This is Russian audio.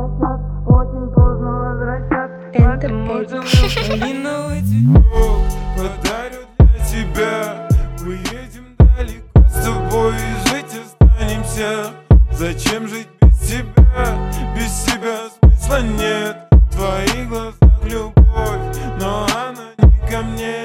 Очень поздно возвращаться. Малиновый цветок подарю для тебя. Уедем далеко с тобой и жить останемся. Зачем жить без тебя? Без тебя смысла нет. В твоих глазах любовь, но она не ко мне.